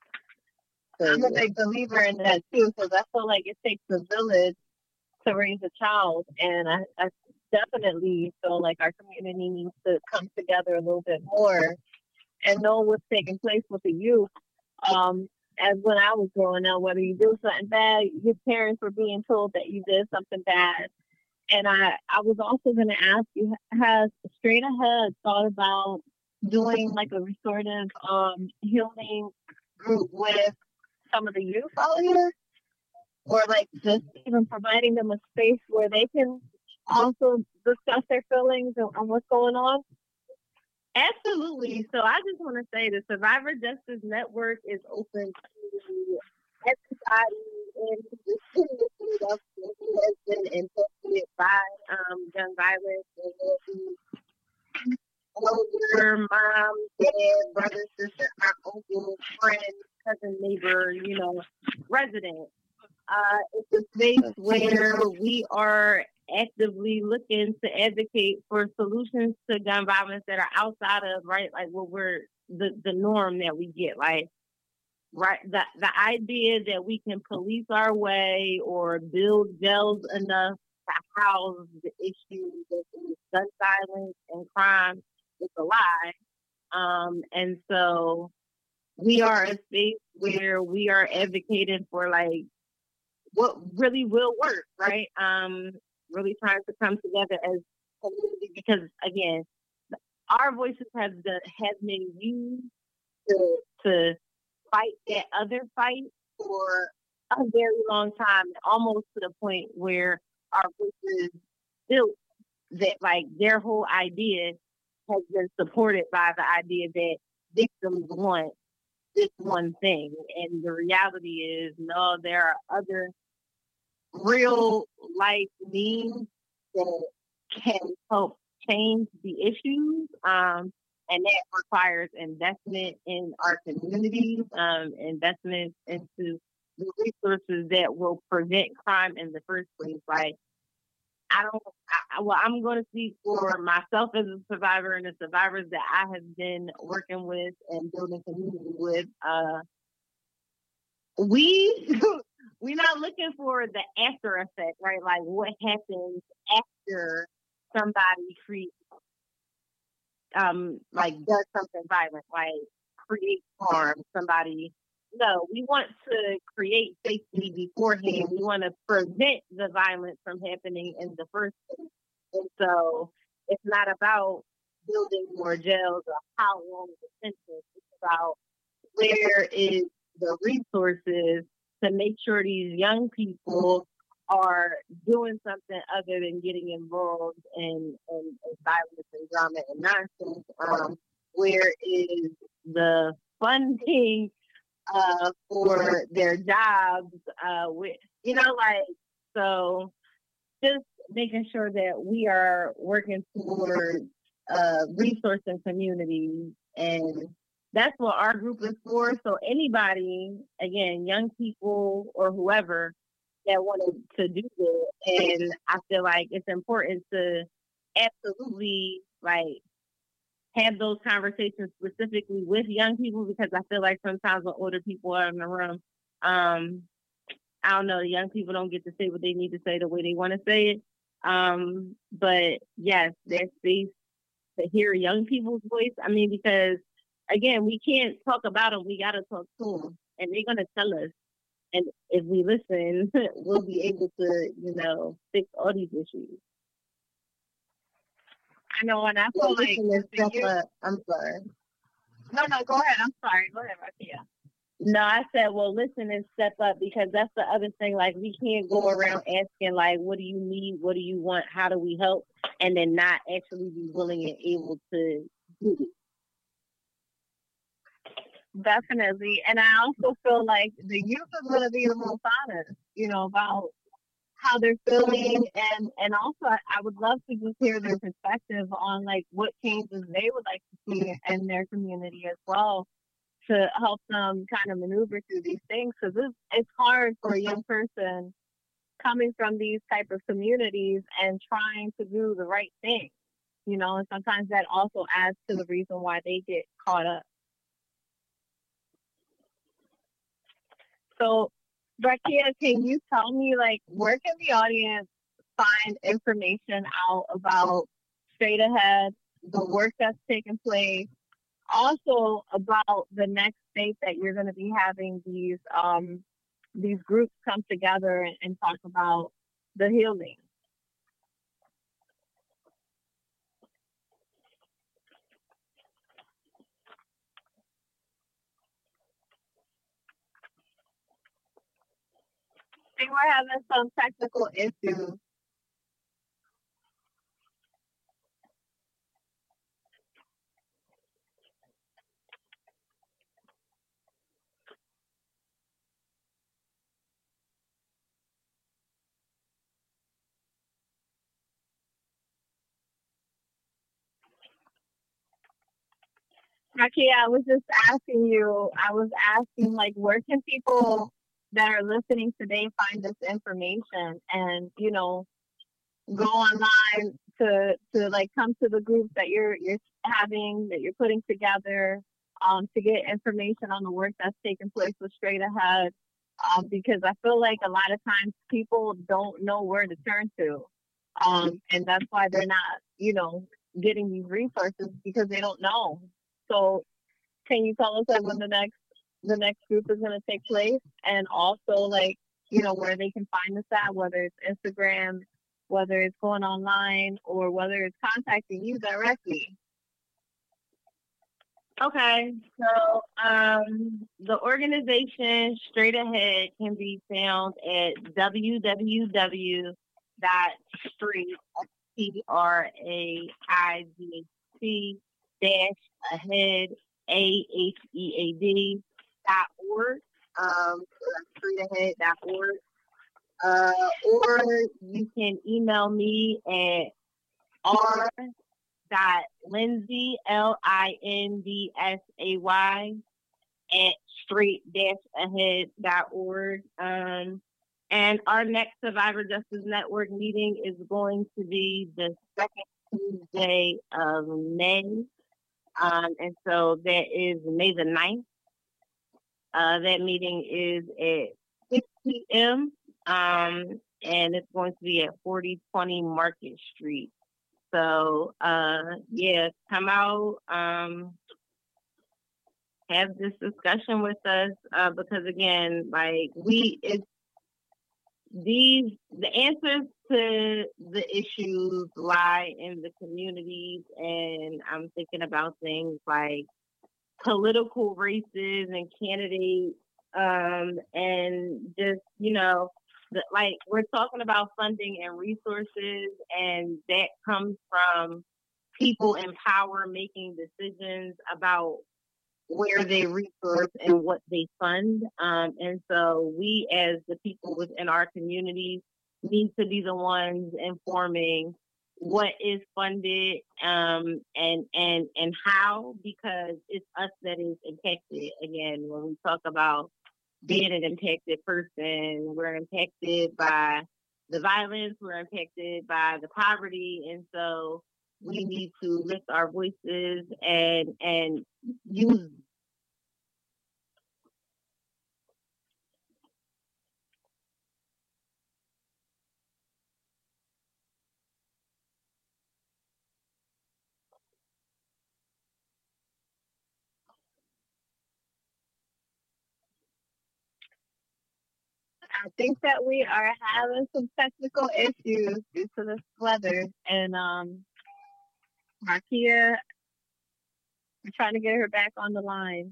so, I'm a big believer in that too, because I feel like it takes a village to raise a child, and I, I definitely feel like our community needs to come together a little bit more and know what's taking place with the youth. Um, as when I was growing up, whether you do something bad, your parents were being told that you did something bad. And I, I was also going to ask you, has Straight Ahead thought about doing like a restorative um, healing group with some of the youth out here? Or like just even providing them a space where they can also discuss their feelings and, and what's going on? Absolutely. So I just want to say the Survivor Justice Network is open to everybody in the city of who has been infected by um, gun violence, and older mom, dad, brother, sister, our uncle, friend, cousin, neighbor, you know, resident. Uh, it's a space where we are actively looking to advocate for solutions to gun violence that are outside of, right, like what we're the, the norm that we get, like, right, the, the idea that we can police our way or build jails enough to house the issues that is gun violence and crime is a lie. Um, and so we are a space where we are advocating for, like, what really will work, right? Um, really trying to come together as community, because again, our voices have the, have been used to to fight that other fight for a very long time, almost to the point where our voices built that, like, their whole idea has been supported by the idea that victims want this one thing, and the reality is, no, there are other real life means that can help change the issues, um, and that requires investment in our communities, um, investment into the resources that will prevent crime in the first place. Like, I don't, I, well, I'm going to speak for myself as a survivor and the survivors that I have been working with and building community with. Uh, we, we're not looking for the after effect, right? Like what happens after somebody creates, um, like does something violent, like create harm, somebody. No, we want to create safety beforehand. We want to prevent the violence from happening in the first place. And so it's not about building more jails or how long the sentence. It's about where is the resources to make sure these young people are doing something other than getting involved in, in, in violence and drama and nonsense. Um, where is the funding uh, for their jobs? Uh, with, you know, like, so just making sure that we are working toward uh, resourcing communities, and that's what our group is for. So anybody, again, young people or whoever that wanted to do it, and I feel like it's important to absolutely like have those conversations specifically with young people, because I feel like sometimes when older people are in the room, um, I don't know, the young people don't get to say what they need to say the way they want to say it. Um, but yes, there's space to hear young people's voice. I mean, because again, we can't talk about them. We got to talk to them, and they're going to tell us. And if we listen, we'll be able to, you know, fix all these issues. I know, and I feel well, like stuff you... up. I'm sorry. No, no, go ahead. I'm sorry. Go ahead, Rakia. No, I said, well, listen and step up, because that's the other thing. Like, we can't go around asking, like, what do you need? What do you want? How do we help? And then not actually be willing and able to do it. Definitely. And I also feel like the youth is going to be the most honest, you know, about how they're feeling. And, and also, I, I would love to just hear their perspective on, like, what changes they would like to see in their community as well, to help them kind of maneuver through these things. Because it's, it's hard for a young person coming from these type of communities and trying to do the right thing, you know, and sometimes that also adds to the reason why they get caught up. So, Rakia, can you tell me, like, where can the audience find information out about Straight Ahead, the work that's taking place, also about the next date that you're going to be having these um, these groups come together and, and talk about the healing? I think we're having some technical issues. Rakia, I was just asking you, I was asking, like, where can people that are listening today find this information and, you know, go online to, to like, come to the group that you're, you're having, that you're putting together, um, to get information on the work that's taking place with Straight Ahead. Um, because I feel like a lot of times people don't know where to turn to. Um, and that's why they're not, you know, getting these resources, because they don't know. So can you tell us, like, when the next the next group is going to take place, and also, like, you know, where they can find us at, whether it's Instagram, whether it's going online, or whether it's contacting you directly? Okay, so um, the organization Straight Ahead can be found at w w w dot straight dash ahead a h e a d dot org. Um, so that's straight ahead dot org. Uh, or you can email me at r dot Lindsay, L I N D S A Y, at straight dash ahead dot org. Um, and our next Survivor Justice Network meeting is going to be the second Tuesday of May. Um, and so that is May the ninth. Uh, that meeting is at six p.m. Um, and it's going to be at forty twenty Market Street. So, uh, yeah, come out, um, have this discussion with us, uh, because again, like, we, it's, these, the answers to the issues lie in the communities, and I'm thinking about things like political races and candidates, um, and just, you know, the, like, we're talking about funding and resources, and that comes from people in power making decisions about where they resource and what they fund. Um, and so we, as the people within our communities, need to be the ones informing what is funded um, and and and how, because it's us that is impacted. Again, when we talk about being an impacted person, we're impacted by the violence, we're impacted by the poverty, and so we need to lift our voices and and use. I think that we are having some technical issues due to this weather, and um, Markia, we're trying to get her back on the line.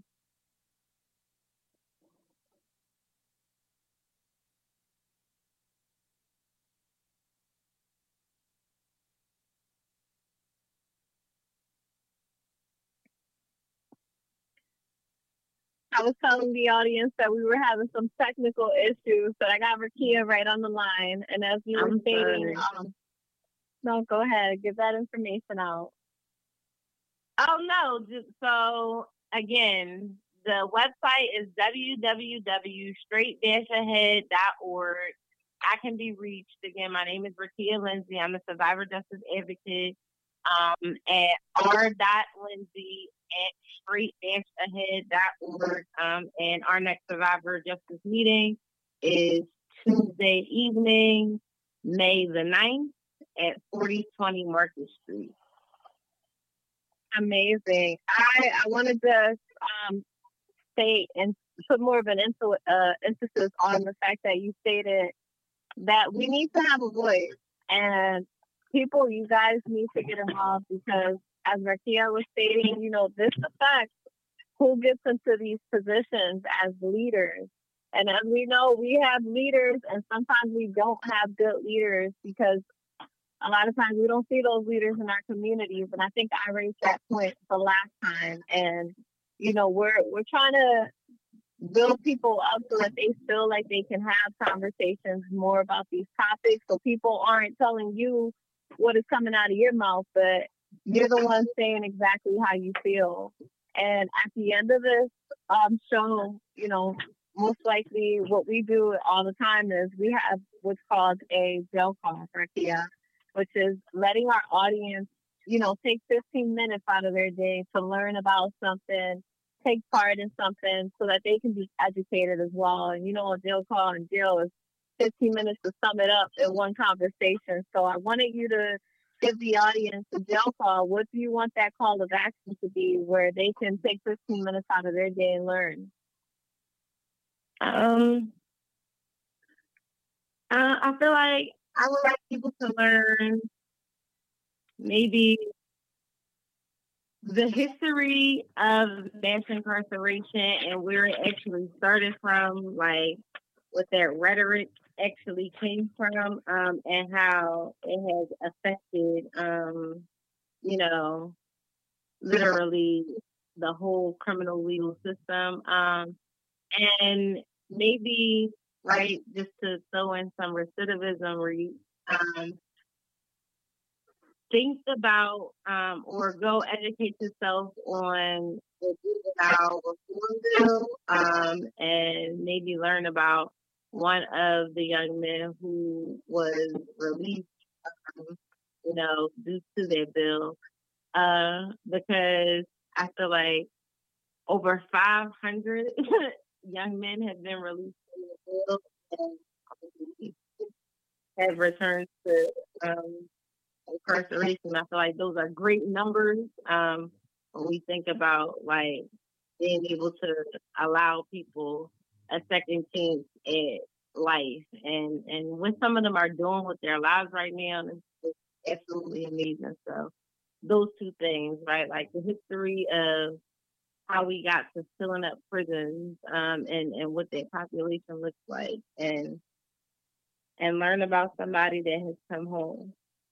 I was telling the audience that we were having some technical issues, but I got Rakia right on the line. And as you were I'm stating, sorry. um, no, go ahead, give that information out. Oh no! Just, so again, the website is w w w dot straight dash ahead dot org. I can be reached. Again, my name is Rakia Lindsay. I'm a survivor justice advocate um, at r dot lindsay at straight dash ahead dot org. Um, and our next survivor justice meeting is Tuesday evening, May the ninth at forty twenty Market Street. Amazing. I, I wanted to um, state and put more of an info, uh, emphasis on the fact that you stated that we need to have a voice, and people, you guys need to get involved, because as Rakia was stating, you know, this affects who gets into these positions as leaders. And as we know, we have leaders, and sometimes we don't have good leaders, because a lot of times we don't see those leaders in our communities. And I think I raised that point the last time. And, you know, we're we're trying to build people up so that they feel like they can have conversations more about these topics. So people aren't telling you what is coming out of your mouth, but you're the one saying exactly how you feel. And at the end of this um, show, you know, most likely what we do all the time is we have what's called a jail call for Kia, which is letting our audience, you know, take fifteen minutes out of their day to learn about something, take part in something so that they can be educated as well. And, you know, a jail call in jail is fifteen minutes to sum it up in one conversation. So I wanted you to give the audience a jail call. What do you want that call of action to be, where they can take fifteen minutes out of their day and learn? Um, uh, I feel like I would like people to learn maybe the history of mass incarceration and where it actually started from, like what that rhetoric actually came from, um, and how it has affected, um, you know, literally the whole criminal legal system. Um, and maybe, right, just to throw in some recidivism, where you um, think about um, or go educate yourself on the juvenile reform bill, um, and maybe learn about one of the young men who was released, um, you know, due to their bill, uh, because I feel like over five hundred young men have been released from the bill and have returned to um, incarceration. I feel like those are great numbers um, when we think about like being able to allow people a second chance at life, and and what some of them are doing with their lives right now is absolutely amazing. So those two things, right, like the history of how we got to filling up prisons, um, and and what that population looks like, and and learn about somebody that has come home.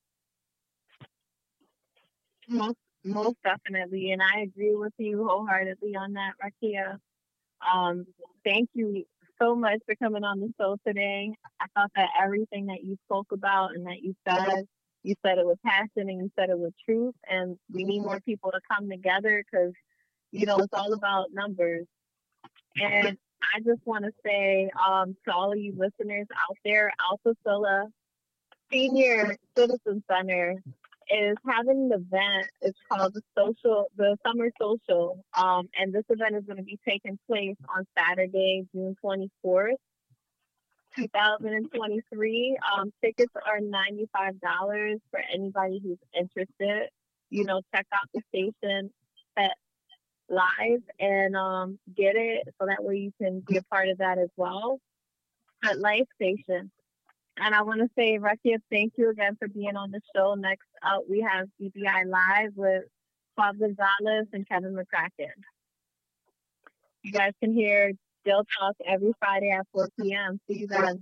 Most, most definitely, and I agree with you wholeheartedly on that, Rakia. Um, thank you so much for coming on the show today. I thought that everything that you spoke about and that you said, you said it with passion and you said it with truth. And we need more people to come together because, you know, it's all about numbers. And I just want to say um, to all of you listeners out there, Altosilla Senior Citizen Center is having an event. It's called the social, the Summer Social, um, and this event is going to be taking place on Saturday, June twenty-fourth, two thousand twenty-three. Um, tickets are ninety-five dollars for anybody who's interested. You know, check out the station at live and um, get it so that way you can be a part of that as well at Life Station. And I want to say, Rekia, thank you again for being on the show. Next up, we have B B I Live with Bob Gonzalez and Kevin McCracken. You guys can hear Jill Talk every Friday at four p.m. See you guys.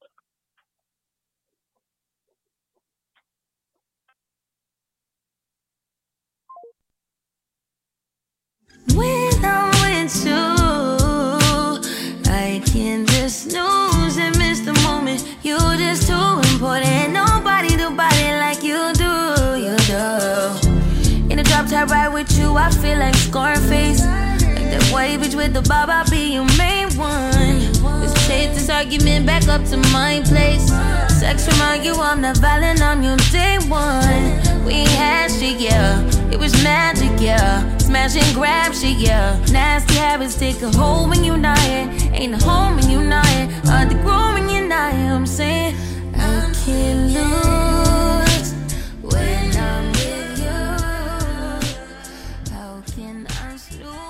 When I'm with you, I can just snooze and miss the moment. You're just too important. Nobody do body like you do, you do. In the drop top ride with you, I feel like Scarface. Like that white bitch with the bob, I'll be your main one. Let's chase this argument back up to my place. Sex remind you I'm not violent, I'm your day one. We had shit, yeah. It was magic, yeah. Smash and grab shit, yeah. Nasty habits take a hold when you're not here. Ain't a home when you're not here. Hard to grow when you're not here. I'm saying I can't lose when I'm with you. How can I lose?